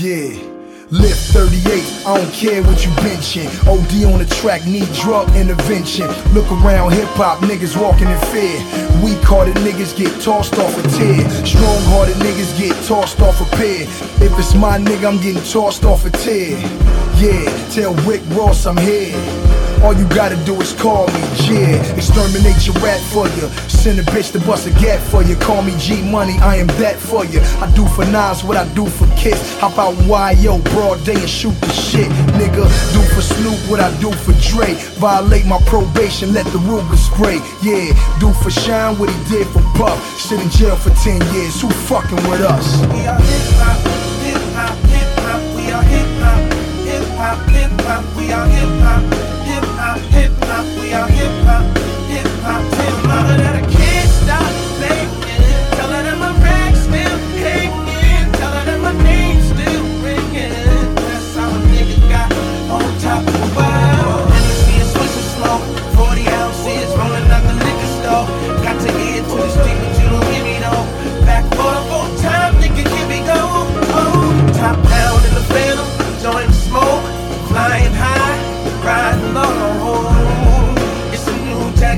Yeah, lift 38, I don't care what you benching. OD on the track, need drug intervention. Look around hip-hop, niggas walking in fear. Weak-hearted niggas get tossed off a tier. Strong-hearted niggas get tossed off a pier. If it's my nigga, I'm getting tossed off a tier. Yeah, tell Rick Ross I'm here. All you gotta do is call me, yeah. Exterminate your rat for you. Send a bitch to bust a gat for you. Call me G Money, I am that for you. I do for Nas what I do for Kiss. How about YO, broad day and shoot the shit, nigga. Do for Snoop what I do for Dre. Violate my probation, let the Ruger spray. Yeah, do for Shine what he did for Puff. Sit in jail for 10 years, who fucking with us? We are hip-hop, hip-hop, hip-hop. We are hip-hop, hip-hop, hip-hop. We are hip-hop. Hip-hop, hip-hop, we are hip-hop, hip-hop, hip-hop. Mama that I can't stop banging. Tell her that my rag's still hanging. Tell her that my name's still ringing. That's how a nigga got on top of the world. And you see a switch of smoke, 40 ounces rolling out the liquor store. Got to hear to the street, but you don't hear me though. Back for the full time, nigga, here we go. Oh, top down in the phantom, joint smoke, flying high. Riding low, it's a new Jack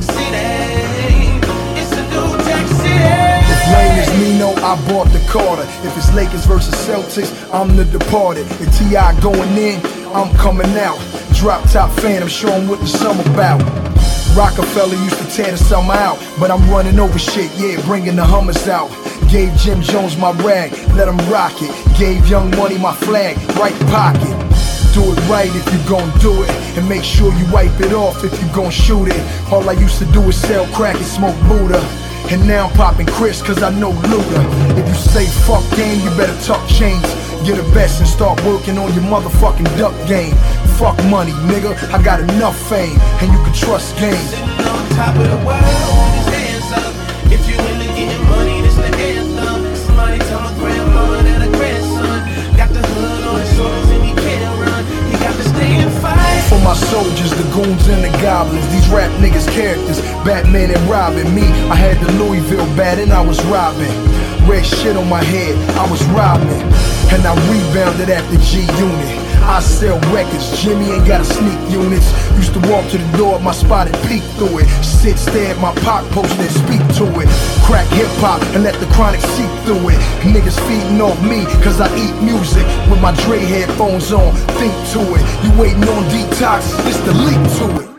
City. It's a new Jack City. If Wayne is Nino, I bought the Carter. If it's Lakers versus Celtics, I'm the departed. If T.I. going in, I'm coming out. Drop top Phantom, show 'em what the sum about. Rockefeller used to tear the summer out, but I'm running over shit, yeah, bringing the Hummers out. Gave Jim Jones my rag, let him rock it. Gave Young Money my flag, right pocket. Do it right if you gon' do it, and make sure you wipe it off if you gon' shoot it. All I used to do is sell crack and smoke Buddha, and now I'm popping Chris cause I know Luda. If you say fuck game, you better tuck chains. Get a vest and start working on your motherfucking duck game. Fuck money, nigga, I got enough fame, and you can trust game. Sitting on top of the world with his hands up. If you into getting money, this the anthem. Somebody tell my grandmama that a grandson got the hood on his shoulders and he can't run. He got to stay and fight. For my soldiers, the goons and the goblins, these rap niggas characters, Batman and Robin. Me, I had the Louisville bat and I was robbing. Red shit on my head, I was robbing. And I rebounded at the G Unit. I sell records, Jimmy ain't got a sneak units. Used to walk to the door of my spot and peek through it. Sit, stare at my Pac post and speak to it. Crack hip-hop and let the chronic seep through it. Niggas feeding off me cause I eat music. With my Dre headphones on, think to it. You waiting on detox, it's the leap to it.